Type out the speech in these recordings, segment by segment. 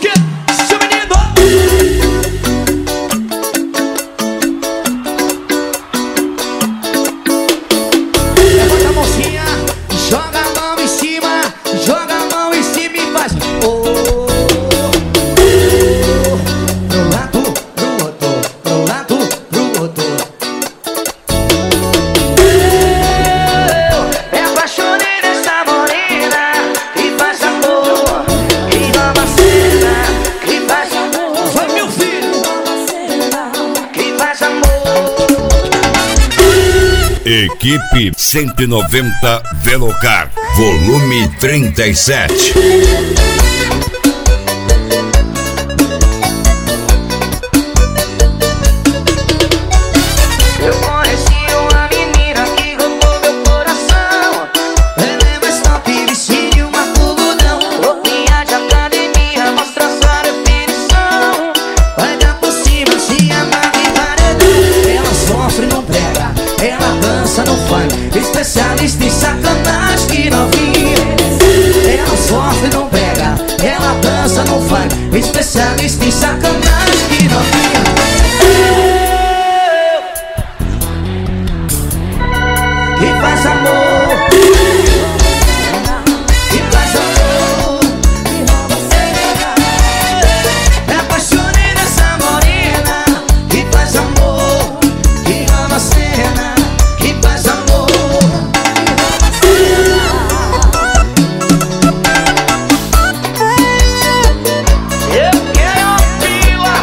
que? Seu menino. Levanta a mãozinha, joga a mão em cima, joga a mão em cima e faz pro lado, pro outro, pro lado, pro outro. Eu me apaixonei nessa morena que faz amor, que ama a cena, que faz amor. Vai, meu filho, que faz amor. Equipe 190 Velocar, volume 37. Eu conheci uma menina que roubou meu coração. Ela é mais top, vestido uma fuludão. Roupinha de academia, mostra sua definição. Vai dar por cima, se amarra em paredão. Ela sofre, não prega, ela dança no funk. Especialista em sacanagem que novinha. Ela sofre, não prega, ela dança no funk. Especialista em sacanagem que novinha. Que faz amor, que faz amor. Me apaixonei nessa morena que faz amor, que ama a cena, que faz amor. Eu quero ouvi-la.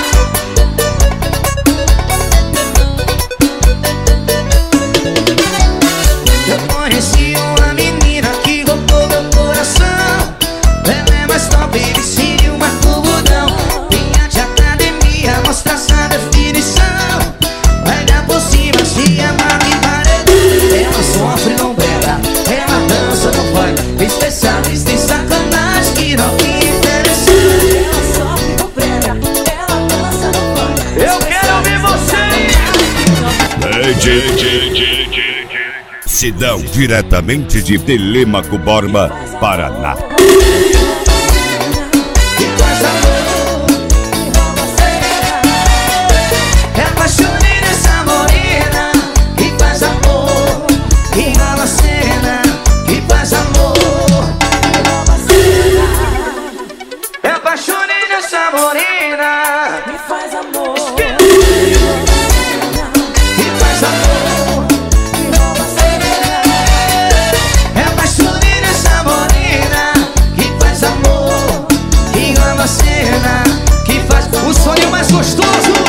Eu conheci uma menina que roubou meu coração. Ela é mais top, vestido uma fuludão. Vinha de academia, mostra essa definição. Vai dar por cima, se amarra em paredão. Ela sofre, não brega, ela dança no funk. Especialista em sacanagem que não me interessa. Ela sofre, não prega, ela dança no funk. Eu quero ouvir vocês. Sidão, diretamente de Telêmaco Borba, Paraná. Que faz amor. Me apaixonei nessa morena que faz amor, que ama a cena, que faz amor. Me apaixonei nessa morena Me faz amor, que faz amor. Me apaixonei nessa morena que faz amor, que ama a cena, que faz o sonho mais gostoso.